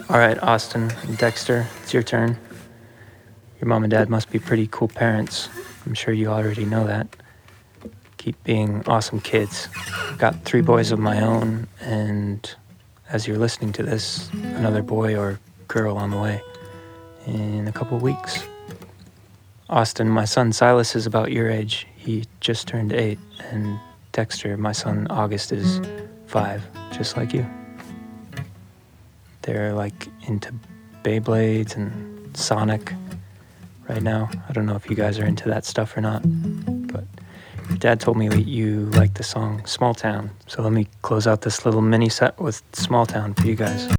All right, Austin and Dexter, it's your turn. Your mom and dad must be pretty cool parents. I'm sure you already know that. Keep being awesome kids. I've got 3 boys of my own, and as you're listening to this, another boy or girl on the way in a couple weeks. Austin, my son Silas is about your age. He just turned 8, and Dexter, my son August, is 5, just like you. They're like into Beyblades and Sonic right now. I don't know if you guys are into that stuff or not, but your dad told me that you like the song Small Town. So let me close out this little mini set with Small Town for you guys.